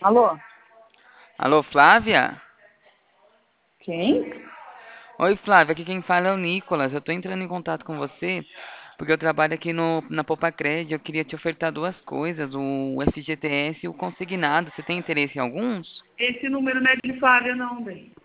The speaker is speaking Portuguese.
Alô? Alô, Flávia? Quem? Oi, Flávia, aqui quem fala é o Nicolas. Eu tô entrando em contato com você porque eu trabalho aqui na Popacred. Eu queria te ofertar duas coisas, o FGTS e o consignado. Você tem interesse em alguns? Esse número não é de Flávia, não, bem.